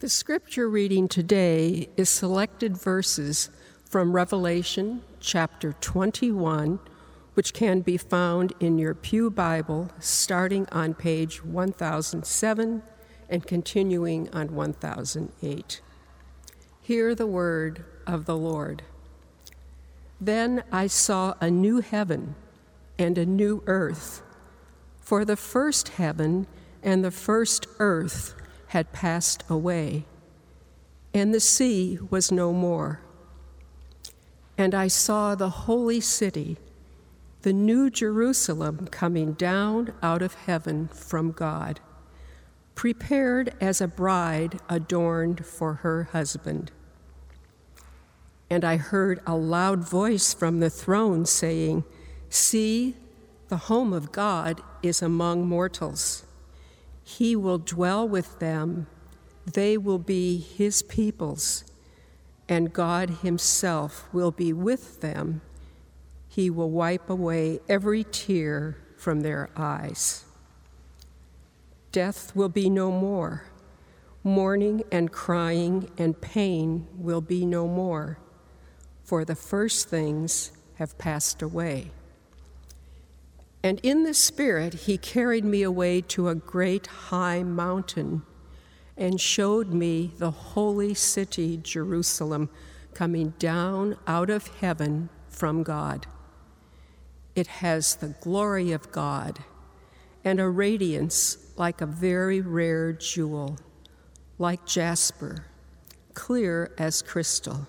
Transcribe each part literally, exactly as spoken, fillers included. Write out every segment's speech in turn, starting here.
The scripture reading today is selected verses from Revelation chapter twenty-one, which can be found in your Pew Bible starting on page one thousand seven and continuing on one thousand eight. Hear the word of the Lord. Then I saw a new heaven and a new earth, for the first heaven and the first earth had passed away, and the sea was no more. And I saw the holy city, the new Jerusalem, coming down out of heaven from God, prepared as a bride adorned for her husband. And I heard a loud voice from the throne saying, "See, the home of God is among mortals. He will dwell with them, they will be his peoples, and God himself will be with them. He will wipe away every tear from their eyes. Death will be no more. Mourning and crying and pain will be no more, for the first things have passed away." And in the Spirit he carried me away to a great high mountain and showed me the holy city, Jerusalem, coming down out of heaven from God. It has the glory of God and a radiance like a very rare jewel, like jasper, clear as crystal.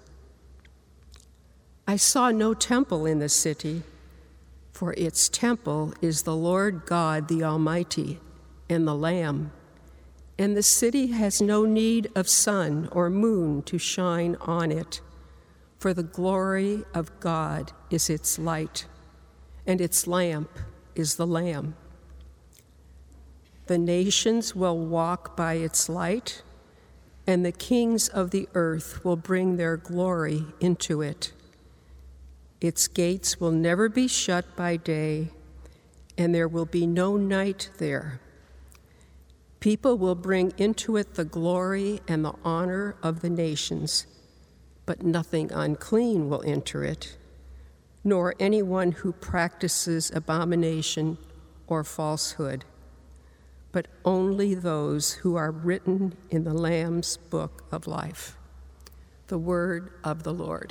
I saw no temple in the city, for its temple is the Lord God the Almighty and the Lamb, and the city has no need of sun or moon to shine on it, for the glory of God is its light, and its lamp is the Lamb. The nations will walk by its light, and the kings of the earth will bring their glory into it. Its gates will never be shut by day, and there will be no night there. People will bring into it the glory and the honor of the nations, but nothing unclean will enter it, nor anyone who practices abomination or falsehood, but only those who are written in the Lamb's book of life. The word of the Lord.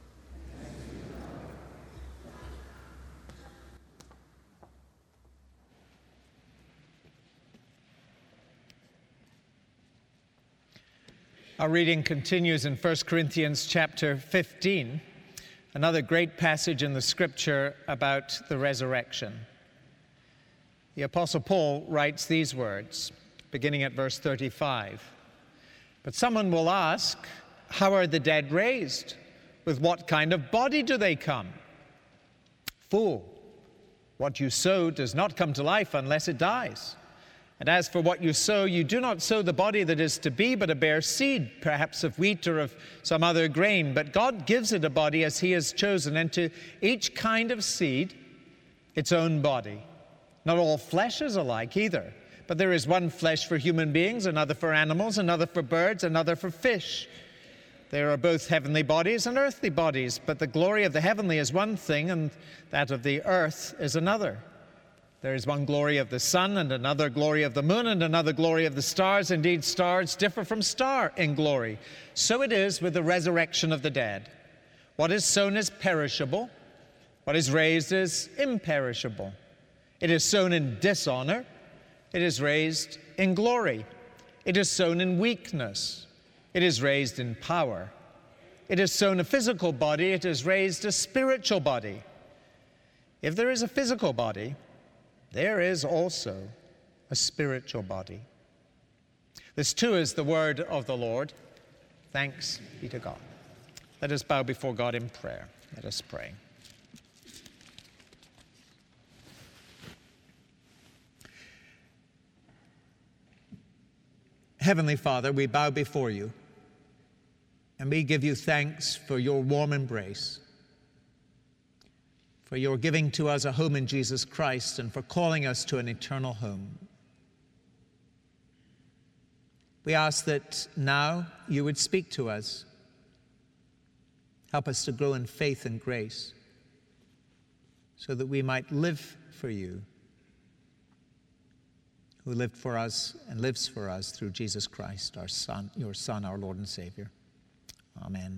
Our reading continues in First Corinthians chapter fifteen, another great passage in the scripture about the resurrection. The Apostle Paul writes these words, beginning at verse thirty-five. "But someone will ask, how are the dead raised? With what kind of body do they come? Fool, what you sow does not come to life unless it dies. And as for what you sow, you do not sow the body that is to be, but a bare seed, perhaps of wheat or of some other grain. But God gives it a body as he has chosen, and to each kind of seed its own body. Not all flesh is alike either, but there is one flesh for human beings, another for animals, another for birds, another for fish. There are both heavenly bodies and earthly bodies, but the glory of the heavenly is one thing, and that of the earth is another. There is one glory of the sun, and another glory of the moon, and another glory of the stars. Indeed, stars differ from star in glory. So it is with the resurrection of the dead. What is sown is perishable. What is raised is imperishable. It is sown in dishonor. It is raised in glory. It is sown in weakness. It is raised in power. It is sown a physical body. It is raised a spiritual body. If there is a physical body, there is also a spiritual body." This too is the word of the Lord. Thanks be to God. Let us bow before God in prayer. Let us pray. Heavenly Father, we bow before you, and we give you thanks for your warm embrace, for your giving to us a home in Jesus Christ, and for calling us to an eternal home. We ask that now you would speak to us. Help us to grow in faith and grace so that we might live for you, who lived for us and lives for us through Jesus Christ, our Son, your Son, our Lord and Savior. Amen.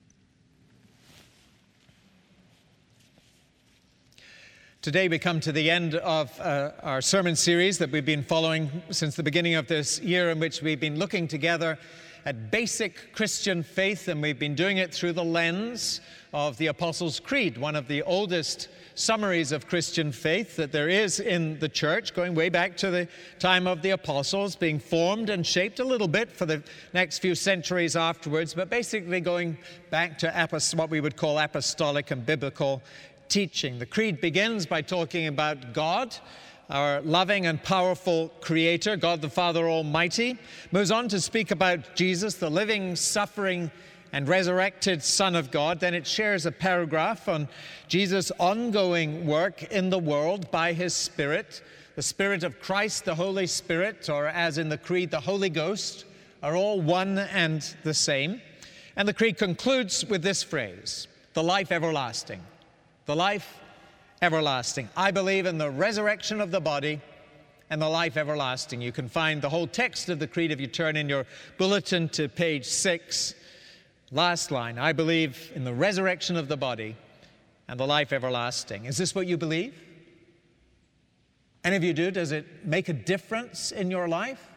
Today we come to the end of uh, our sermon series that we've been following since the beginning of this year, in which we've been looking together at basic Christian faith, and we've been doing it through the lens of the Apostles' Creed, one of the oldest summaries of Christian faith that there is in the church, going way back to the time of the apostles, being formed and shaped a little bit for the next few centuries afterwards, but basically going back to apost- what we would call apostolic and biblical teaching. The Creed begins by talking about God, our loving and powerful Creator, God the Father Almighty. Moves on to speak about Jesus, the living, suffering, and resurrected Son of God. Then it shares a paragraph on Jesus' ongoing work in the world by His Spirit. The Spirit of Christ, the Holy Spirit, or as in the Creed, the Holy Ghost, are all one and the same. And the Creed concludes with this phrase, the life everlasting. The life everlasting. I believe in the resurrection of the body and the life everlasting. You can find the whole text of the Creed if you turn in your bulletin to page six. Last line, I believe in the resurrection of the body and the life everlasting. Is this what you believe? And if you do, does it make a difference in your life?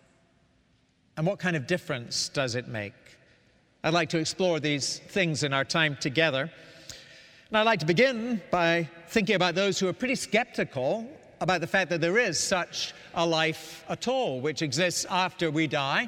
And what kind of difference does it make? I'd like to explore these things in our time together. And I'd like to begin by thinking about those who are pretty skeptical about the fact that there is such a life at all, which exists after we die.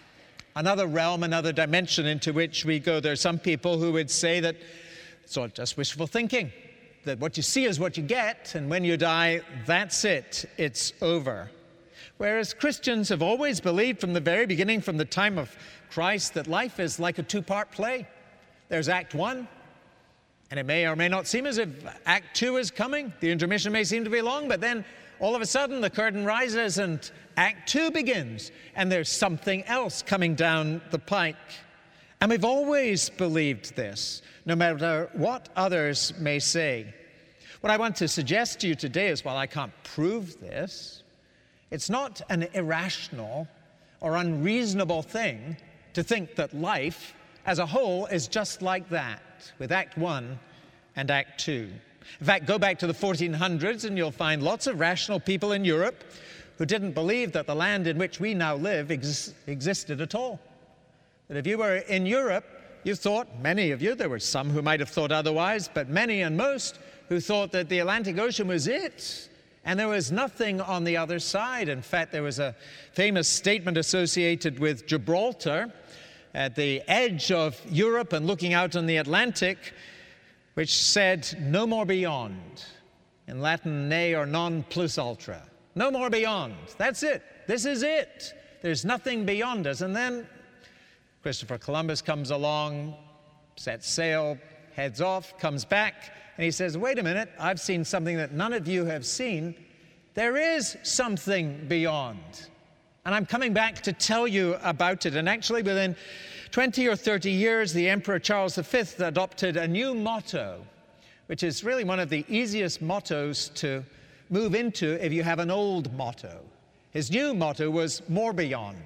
Another realm, another dimension into which we go. There are some people who would say that it's all just wishful thinking, that what you see is what you get, and when you die, that's it, it's over. Whereas Christians have always believed from the very beginning, from the time of Christ, that life is like a two-part play. There's Act One, and it may or may not seem as if Act Two is coming. The intermission may seem to be long, but then all of a sudden the curtain rises and Act Two begins, and there's something else coming down the pike. And we've always believed this, no matter what others may say. What I want to suggest to you today is, while I can't prove this, it's not an irrational or unreasonable thing to think that life as a whole is just like that, with Act One and Act Two. In fact, go back to the fourteen hundreds and you'll find lots of rational people in Europe who didn't believe that the land in which we now live ex- existed at all. That if you were in Europe, you thought, many of you, there were some who might have thought otherwise, but many and most who thought that the Atlantic Ocean was it, and there was nothing on the other side. In fact, there was a famous statement associated with Gibraltar at the edge of Europe and looking out on the Atlantic, which said, no more beyond. In Latin, ne or non plus ultra. No more beyond. That's it. This is it. There's nothing beyond us. And then Christopher Columbus comes along, sets sail, heads off, comes back, and he says, wait a minute, I've seen something that none of you have seen. There is something beyond. And I'm coming back to tell you about it. And actually, within twenty or thirty years, the Emperor Charles the Fifth adopted a new motto, which is really one of the easiest mottos to move into if you have an old motto. His new motto was more beyond.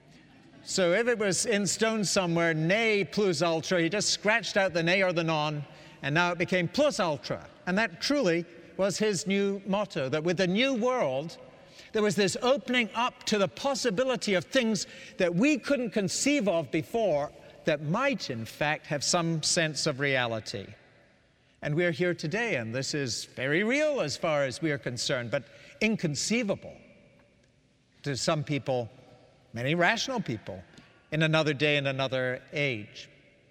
So if it was in stone somewhere, ne plus ultra, he just scratched out the ne or the non, and now it became plus ultra. And that truly was his new motto, that with the new world, there was this opening up to the possibility of things that we couldn't conceive of before that might, in fact, have some sense of reality. And we're here today, and this is very real as far as we are concerned, but inconceivable to some people, many rational people, in another day and another age.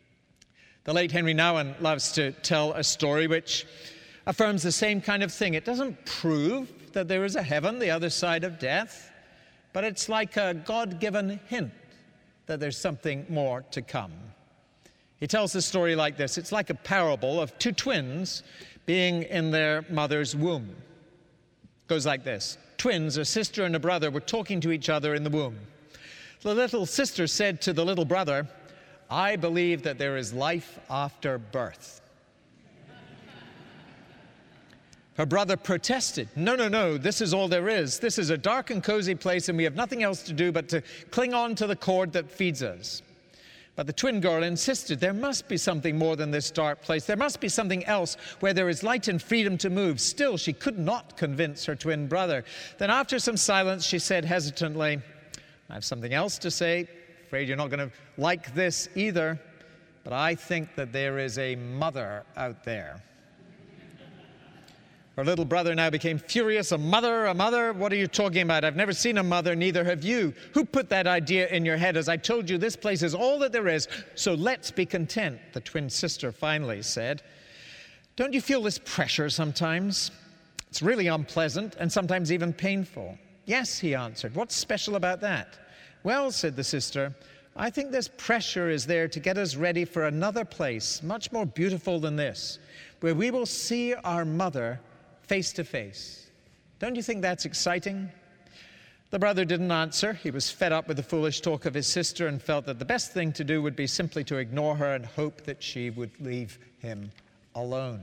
The late Henry Nouwen loves to tell a story which affirms the same kind of thing. It doesn't prove that there is a heaven, the other side of death, but it's like a God-given hint that there's something more to come. He tells the story like this. It's like a parable of two twins being in their mother's womb. It goes like this. Twins, a sister and a brother, were talking to each other in the womb. The little sister said to the little brother, "I believe that there is life after birth." Her brother protested, "No, no, no, this is all there is. This is a dark and cozy place, and we have nothing else to do but to cling on to the cord that feeds us." But the twin girl insisted, "There must be something more than this dark place. There must be something else where there is light and freedom to move." Still, she could not convince her twin brother. Then after some silence, she said hesitantly, "I have something else to say. Afraid you're not going to like this either, but I think that there is a mother out there." Her little brother now became furious. "A mother, a mother? What are you talking about? I've never seen a mother, neither have you. Who put that idea in your head? As I told you, this place is all that there is, so let's be content," the twin sister finally said. "Don't you feel this pressure sometimes? It's really unpleasant and sometimes even painful." "Yes," he answered. "What's special about that?" "Well," said the sister, "I think this pressure is there to get us ready for another place, much more beautiful than this, where we will see our mother face to face. Don't you think that's exciting?" The brother didn't answer. He was fed up with the foolish talk of his sister and felt that the best thing to do would be simply to ignore her and hope that she would leave him alone.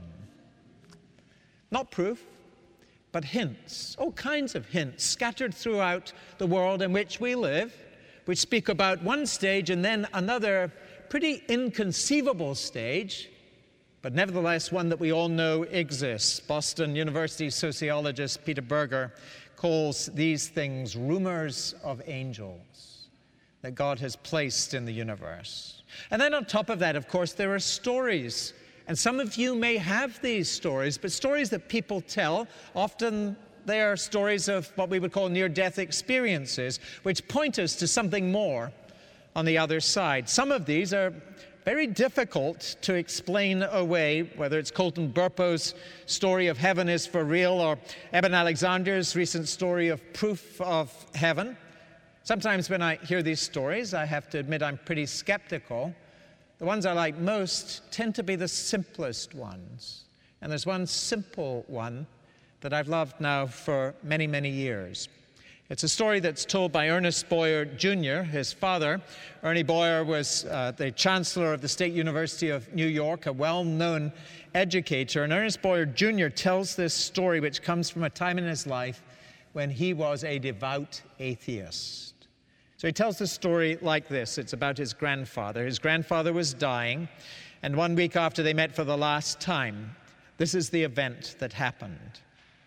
Not proof, but hints, all kinds of hints scattered throughout the world in which we live, which speak about one stage and then another pretty inconceivable stage, but nevertheless one that we all know exists. Boston University sociologist Peter Berger calls these things rumors of angels that God has placed in the universe. And then on top of that, of course, there are stories. And some of you may have these stories, but stories that people tell, often they are stories of what we would call near-death experiences, which point us to something more on the other side. Some of these are very difficult to explain away, whether it's Colton Burpo's story of Heaven is for Real or Eben Alexander's recent story of Proof of Heaven. Sometimes when I hear these stories, I have to admit I'm pretty skeptical. The ones I like most tend to be the simplest ones. And there's one simple one that I've loved now for many, many years. It's a story that's told by Ernest Boyer Junior His father, Ernie Boyer, was uh, the chancellor of the State University of New York, a well-known educator. And Ernest Boyer Junior tells this story, which comes from a time in his life when he was a devout atheist. So he tells the story like this. It's about his grandfather. His grandfather was dying, and one week after they met for the last time, this is the event that happened.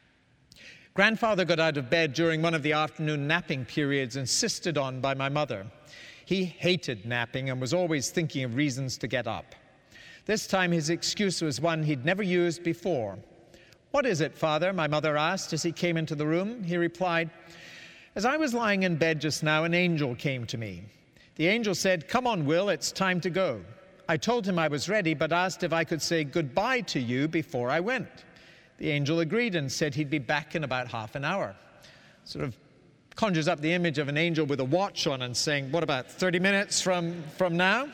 Grandfather got out of bed during one of the afternoon napping periods insisted on by my mother. He hated napping and was always thinking of reasons to get up. This time his excuse was one he'd never used before. "What is it, Father?" my mother asked as he came into the room. He replied, "As I was lying in bed just now, an angel came to me. The angel said, 'Come on, Will, it's time to go.' I told him I was ready, but asked if I could say goodbye to you before I went. The angel agreed and said he'd be back in about half an hour." Sort of conjures up the image of an angel with a watch on and saying, "What about thirty minutes from, from now?"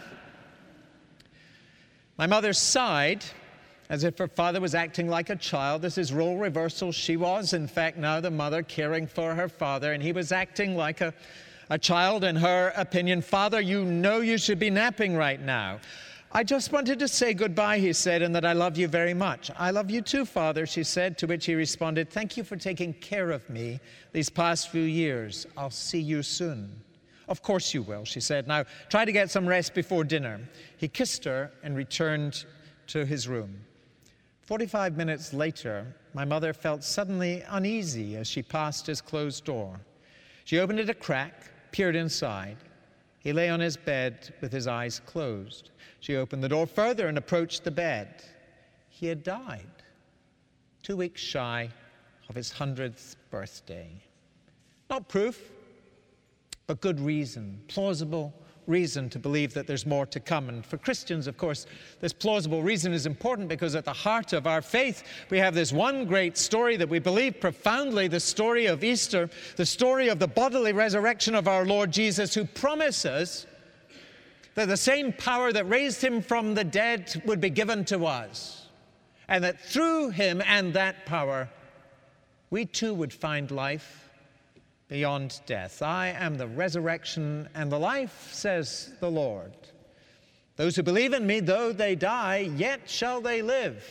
My mother sighed as if her father was acting like a child. This is role reversal. She was, in fact, now the mother caring for her father, and he was acting like a, a child in her opinion. "Father, you know you should be napping right now." "I just wanted to say goodbye," he said, "and that I love you very much." "I love you too, Father," she said, to which he responded, "Thank you for taking care of me these past few years. I'll see you soon." "Of course you will," she said. "Now try to get some rest before dinner." He kissed her and returned to his room. Forty-five minutes later, my mother felt suddenly uneasy as she passed his closed door. She opened it a crack, peered inside. He lay on his bed with his eyes closed. She opened the door further and approached the bed. He had died, two weeks shy of his hundredth birthday. Not proof, but good reason, plausible reason to believe that there's more to come. And for Christians, of course, this plausible reason is important because at the heart of our faith, we have this one great story that we believe profoundly, the story of Easter, the story of the bodily resurrection of our Lord Jesus, who promises that the same power that raised him from the dead would be given to us, and that through him and that power, we too would find life beyond death. I am the resurrection and the life, says the Lord. Those who believe in me, though they die, yet shall they live.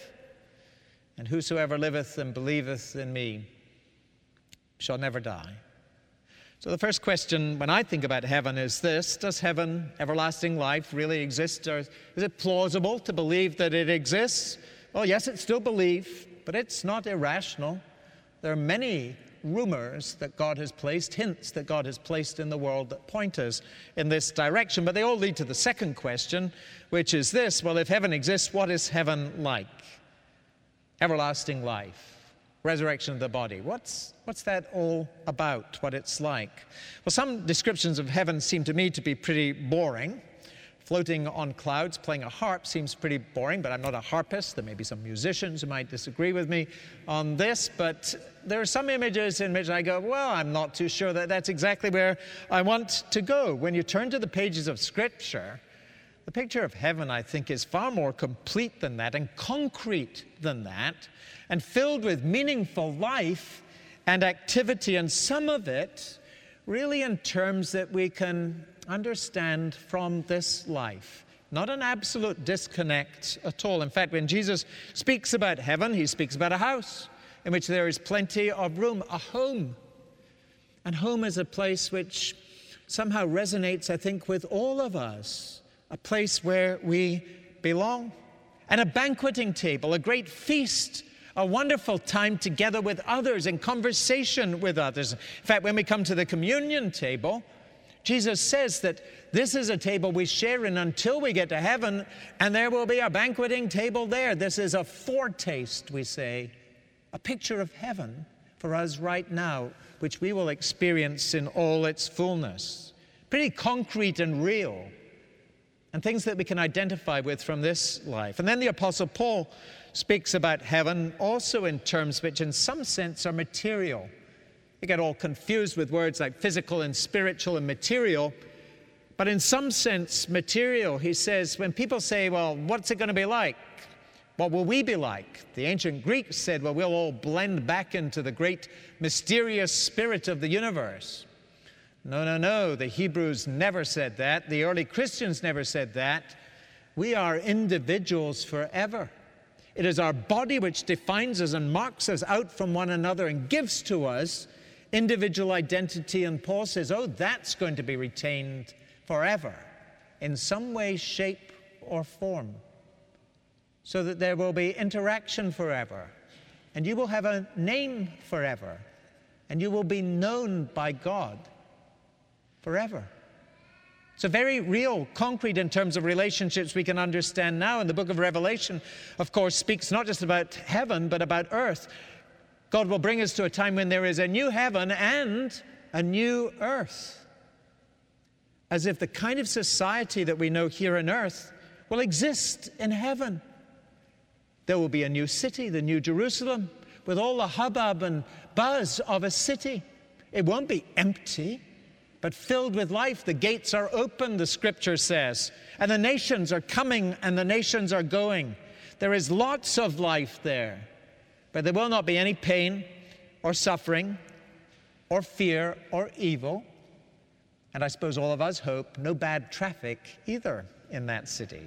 And whosoever liveth and believeth in me shall never die. So the first question when I think about heaven is this: does heaven, everlasting life, really exist? Or is it plausible to believe that it exists? Well, yes, it's still belief, but it's not irrational. There are many rumors that God has placed, hints that God has placed in the world that point us in this direction. But they all lead to the second question, which is this: well, if heaven exists, what is heaven like? Everlasting life, resurrection of the body. What's, what's that all about, what it's like? Well, some descriptions of heaven seem to me to be pretty boring. Floating on clouds, playing a harp seems pretty boring, but I'm not a harpist. There may be some musicians who might disagree with me on this, but there are some images in which I go, well, I'm not too sure that that's exactly where I want to go. When you turn to the pages of Scripture, the picture of heaven, I think, is far more complete than that and concrete than that and filled with meaningful life and activity, and some of it really in terms that we can understand from this life. Not an absolute disconnect at all. In fact, when Jesus speaks about heaven, he speaks about a house in which there is plenty of room, a home. And home is a place which somehow resonates, I think, with all of us. A place where we belong. And a banqueting table, a great feast, a wonderful time together with others, in conversation with others. In fact, when we come to the communion table, Jesus says that this is a table we share in until we get to heaven, and there will be a banqueting table there. This is a foretaste, we say, a picture of heaven for us right now, which we will experience in all its fullness. Pretty concrete and real, and things that we can identify with from this life. And then the Apostle Paul speaks about heaven also in terms which in some sense are material. We get all confused with words like physical and spiritual and material, but in some sense material. He says, when people say, well, what's it going to be like? What will we be like? The ancient Greeks said, well, we'll all blend back into the great mysterious spirit of the universe. No, no, no. The Hebrews never said that. The early Christians never said that. We are individuals forever. It is our body which defines us and marks us out from one another and gives to us individual identity. And Paul says, oh, that's going to be retained forever in some way, shape, or form, so that there will be interaction forever, and you will have a name forever, and you will be known by God forever. It's a very real, concrete in terms of relationships we can understand now. And the book of Revelation, of course, speaks not just about heaven, but about earth. God will bring us to a time when there is a new heaven and a new earth. As if the kind of society that we know here on earth will exist in heaven. There will be a new city, the New Jerusalem, with all the hubbub and buzz of a city. It won't be empty, but filled with life. The gates are open, the Scripture says, and the nations are coming and the nations are going. There is lots of life there, but there will not be any pain or suffering or fear or evil. And I suppose all of us hope no bad traffic either in that city.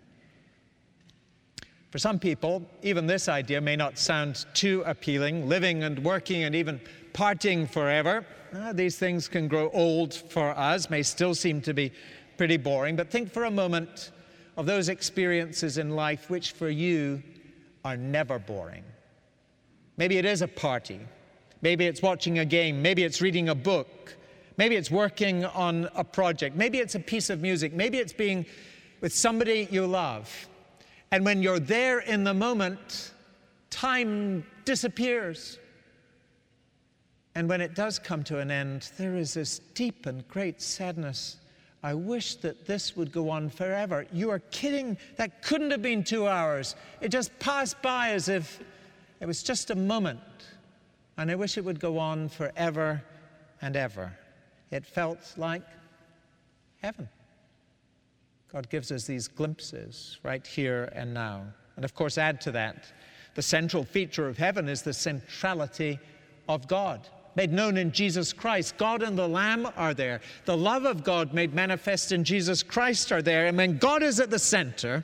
For some people, even this idea may not sound too appealing, living and working and even partying forever. Uh, these things can grow old for us, may still seem to be pretty boring, but think for a moment of those experiences in life which for you are never boring. Maybe it is a party. Maybe it's watching a game. Maybe it's reading a book. Maybe it's working on a project. Maybe it's a piece of music. Maybe it's being with somebody you love. And when you're there in the moment, time disappears. And when it does come to an end, there is this deep and great sadness. I wish that this would go on forever. You are kidding. That couldn't have been two hours. It just passed by as if it was just a moment. And I wish it would go on forever and ever. It felt like heaven. God gives us these glimpses right here and now. And of course, add to that, the central feature of heaven is the centrality of God. made known in Jesus Christ. God and the Lamb are there. The love of God made manifest in Jesus Christ are there. And when God is at the center,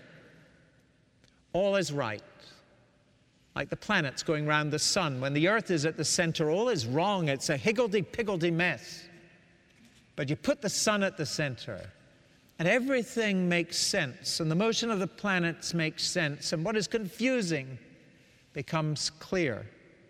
all is right. Like the planets going around the sun. When the earth is at the center, all is wrong. It's a higgledy-piggledy mess. But you put the sun at the center, and everything makes sense, and the motion of the planets makes sense, and what is confusing becomes clear.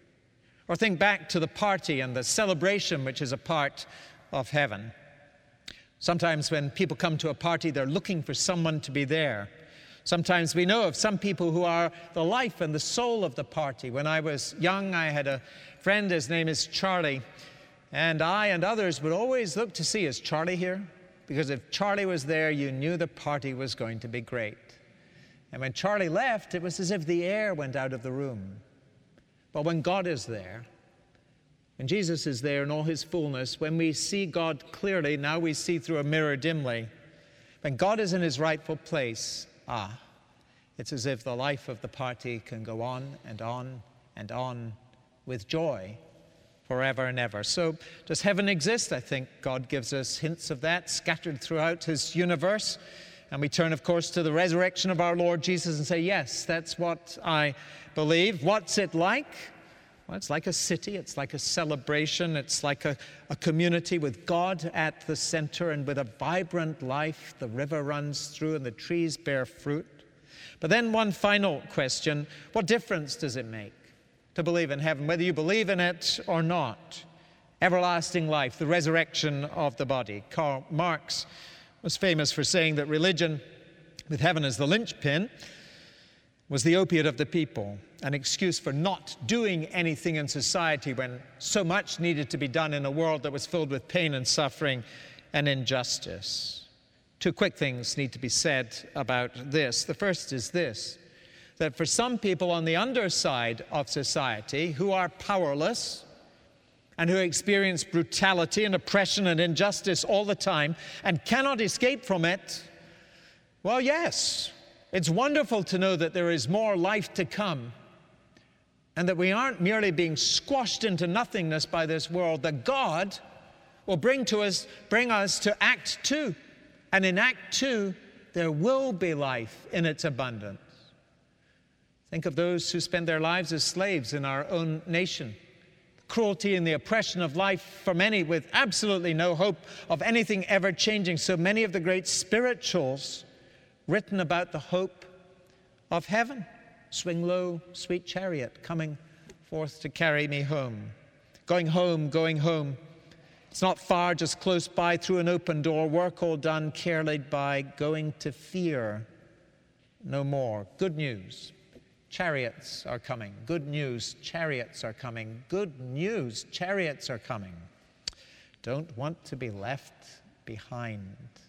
Or think back to the party and the celebration which is a part of heaven. Sometimes when people come to a party, they're looking for someone to be there. Sometimes we know of some people who are the life and the soul of the party. When I was young, I had a friend, his name is Charlie, and I and others would always look to see, is Charlie here? Because if Charlie was there, you knew the party was going to be great. And when Charlie left, it was as if the air went out of the room. But when God is there, when Jesus is there in all his fullness, when we see God clearly, now we see through a mirror dimly, when God is in his rightful place, ah, it's as if the life of the party can go on and on and on with joy forever and ever. So does heaven exist? I think God gives us hints of that scattered throughout his universe. And we turn, of course, to the resurrection of our Lord Jesus and say, yes, that's what I believe. What's it like? Well, it's like a city. It's like a celebration. It's like a, a community with God at the center and with a vibrant life. The river runs through and the trees bear fruit. But then one final question, what difference does it make to believe in heaven, whether you believe in it or not? Everlasting life, the resurrection of the body. Karl Marx was famous for saying that religion, with heaven as the linchpin, was the opiate of the people, an excuse for not doing anything in society when so much needed to be done in a world that was filled with pain and suffering and injustice. Two quick things need to be said about this. The first is this, that for some people on the underside of society who are powerless and who experience brutality and oppression and injustice all the time and cannot escape from it, well, yes, it's wonderful to know that there is more life to come and that we aren't merely being squashed into nothingness by this world, that God will bring to us, bring us to Act Two. And in Act Two, there will be life in its abundance. Think of those who spend their lives as slaves in our own nation. Cruelty and the oppression of life for many with absolutely no hope of anything ever changing. So many of the great spirituals written about the hope of heaven. Swing low, sweet chariot, coming forth to carry me home. Going home, going home. It's not far, just close by, through an open door, work all done, care laid by, going to fear no more. Good news. Chariots are coming. Good news, chariots are coming. Good news, chariots are coming. Don't want to be left behind.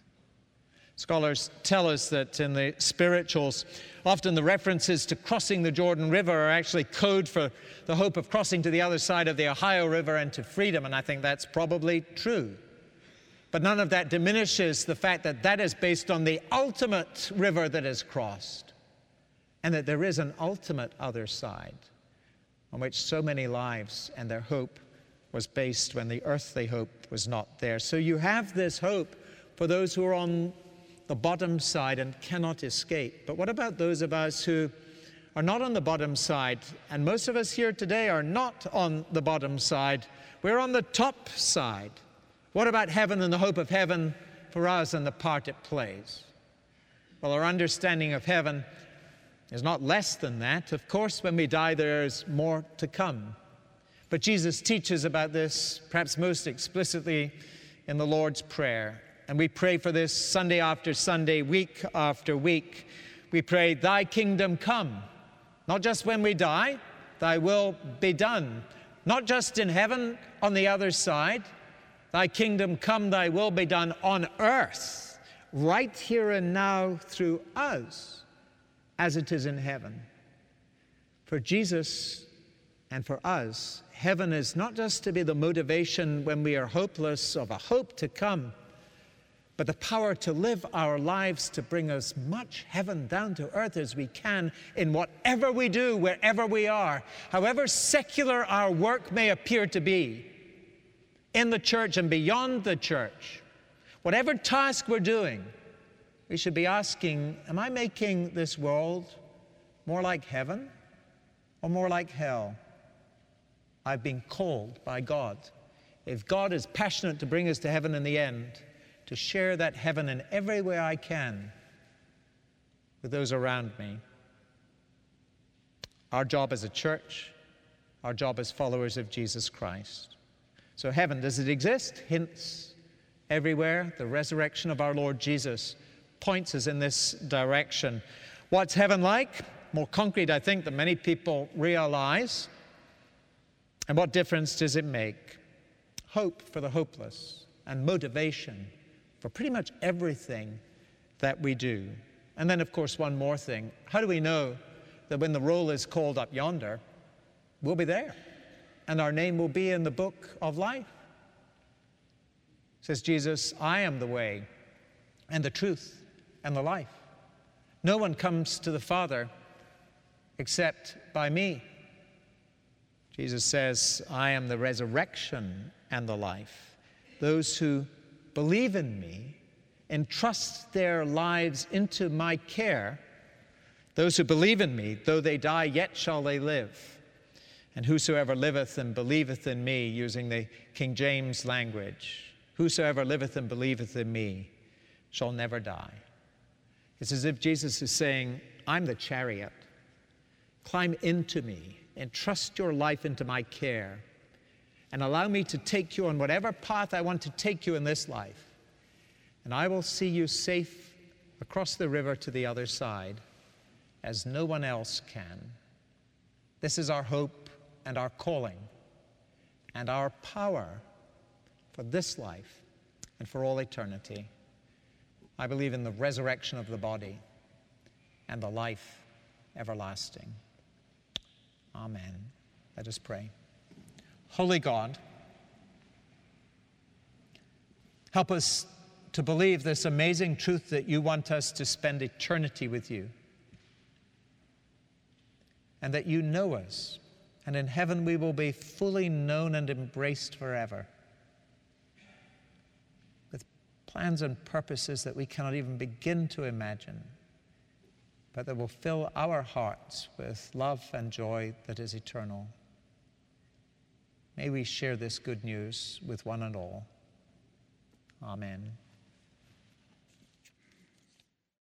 Scholars tell us that in the spirituals, often the references to crossing the Jordan River are actually code for the hope of crossing to the other side of the Ohio River and to freedom, and I think that's probably true. But none of that diminishes the fact that that is based on the ultimate river that is crossed, and that there is an ultimate other side on which so many lives and their hope was based when the earthly hope was not there. So you have this hope for those who are on the bottom side and cannot escape. But what about those of us who are not on the bottom side? And most of us here today are not on the bottom side. We're on the top side. What about heaven and the hope of heaven for us and the part it plays? Well, our understanding of heaven is not less than that. Of course, when we die, there is more to come. But Jesus teaches about this perhaps most explicitly in the Lord's Prayer. And we pray for this Sunday after Sunday, week after week. We pray, thy kingdom come. Not just when we die, thy will be done. Not just in heaven on the other side. Thy kingdom come, thy will be done on earth, right here and now through us, as it is in heaven. For Jesus and for us, heaven is not just to be the motivation when we are hopeless of a hope to come, but the power to live our lives to bring as much heaven down to earth as we can in whatever we do, wherever we are. However secular our work may appear to be, in the church and beyond the church, whatever task we're doing, we should be asking, am I making this world more like heaven or more like hell? I've been called by God. If God is passionate to bring us to heaven in the end, to share that heaven in every way I can with those around me. Our job as a church, our job as followers of Jesus Christ. So heaven, does it exist? Hints everywhere. The resurrection of our Lord Jesus points us in this direction. What's heaven like? More concrete, I think, than many people realize. And what difference does it make? Hope for the hopeless and motivation for pretty much everything that we do. And then, of course, one more thing. How do we know that when the roll is called up yonder, we'll be there and our name will be in the book of life? Says Jesus, I am the way and the truth and the life. No one comes to the Father except by me. Jesus says, I am the resurrection and the life. Those who believe in me, entrust their lives into my care, those who believe in me, though they die, yet shall they live. And whosoever liveth and believeth in me, using the King James language, whosoever liveth and believeth in me shall never die. It's as if Jesus is saying, I'm the chariot. Climb into me, entrust your life into my care, and allow me to take you on whatever path I want to take you in this life. And I will see you safe across the river to the other side, as no one else can. This is our hope and our calling and our power for this life and for all eternity. I believe in the resurrection of the body and the life everlasting. Amen. Let us pray. Holy God, help us to believe this amazing truth that you want us to spend eternity with you, and that you know us, and in heaven we will be fully known and embraced forever, with plans and purposes that we cannot even begin to imagine, but that will fill our hearts with love and joy that is eternal. May we share this good news with one and all. Amen.